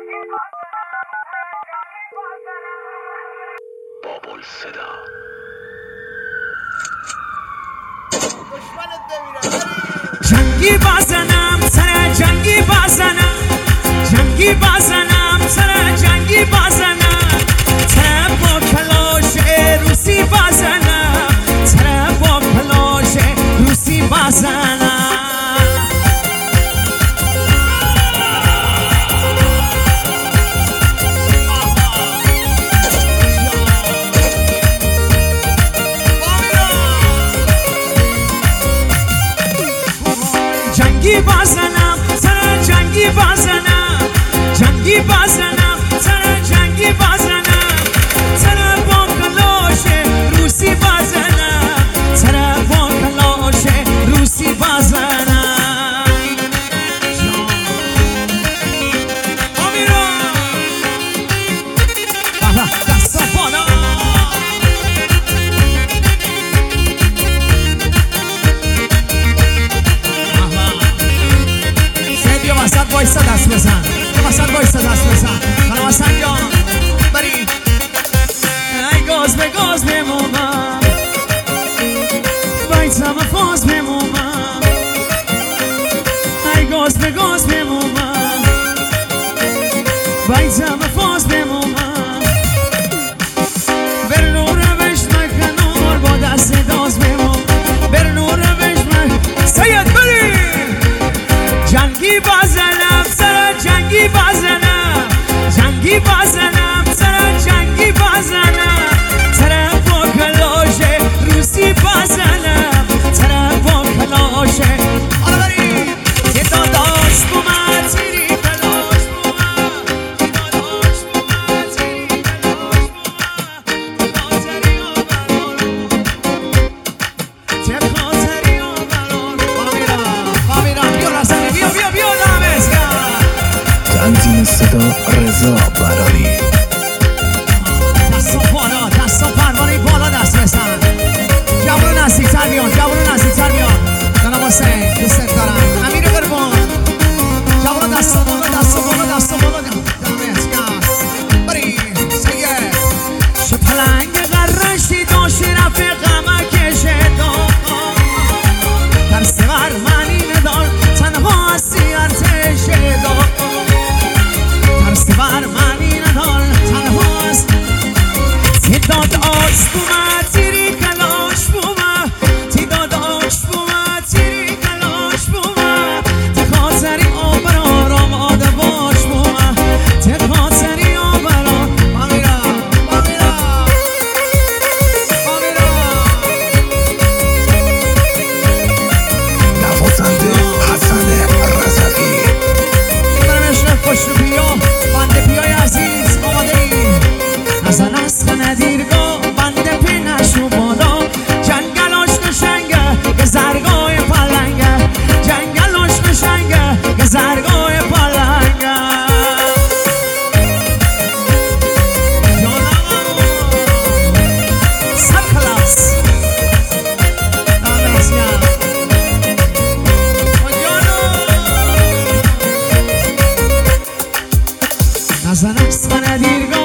بابل صدا جنگی بازنم سر جنگی بازنم جنگی بازنم سر جنگی بازنم سر با کلاش روسی بازنم سر با کلاش روسی بازنم جنگی بازنم سر جنگی بازنم جنگی بازنم سر جنگی بازنم سر با کلاش روسی بازنم سر با کلاش روسی بازنم آمیرا دستا بالا وسط وایستا دست بزن وسط وایستا دست بزن خانم حسن جان بریم ای گاز به گاز بمومم بایتم فاز بمومم ای گاز به گاز بمومم بایتم فاز بمومم بر نور روش مکنور با دست داز بموم بر نور روش سید بریم جنگی بازنم سر جنگی بازنم جنگی بازنم سر جنگی بازنم سر با کلاش روسی بازنم سر با کلاش حالا بریم یه داداش بومد زیری کلاش بومد یه داداش بومد زیری کلاش بومد خاطری آبران چه خاطری آبران فامیرا بیا رسنی بیا بیا بیا تنظیم صدا رضا براری دستا بالا دستا پروانه بالا دست بزن جوان نزدیکتر بیان جوان نزدیکتر بیان جناب حسین دوست دارم امیر قربان جوان دستا بالا دستا بالا دستا بالا دمت گرم بریم سید چه پلنگ قرشی داشتی رفیقم کشه دار ترس بر منی ندار تنها هستی ارتش دار ترس بر منی ندار تنها هست تعداد آش بومد تیری کلاش بومد تعداد آش بومد تیری کلاش بومد ته خاطری آبرار آماده باش بومد ته خاطری آبرار بامیرا بامیرا بامیرا نوازنده حسن رزقی برمشن خوش رو بیا بنده بیای عزیز آماده ای نزن است ندیرگاه بنده پی نشو بالا جنگلاش نشنگه که زرگای پلنگه جنگلاش نشنگه که زرگای پلنگه سر خلاص نزن است ندیرگاه